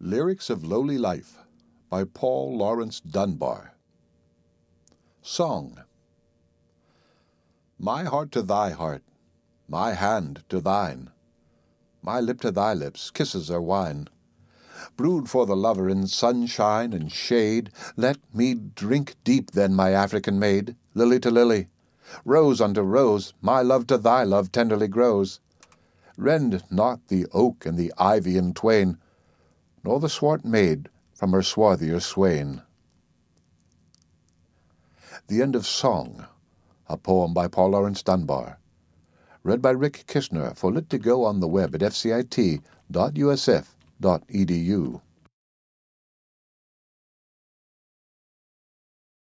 Lyrics of Lowly Life by Paul Laurence Dunbar. Song. My heart to thy heart, my hand to thine, my lip to thy lips, kisses are wine. Brewed for the lover in sunshine and shade, let me drink deep then, my African maid, lily to lily. Rose unto rose, my love to thy love tenderly grows. Rend not the oak and the ivy in twain, nor the swart maid from her swarthier swain. The End of Song, a poem by Paul Laurence Dunbar. Read by Rick Kishner for Lit2Go on the web at fcit.usf.edu.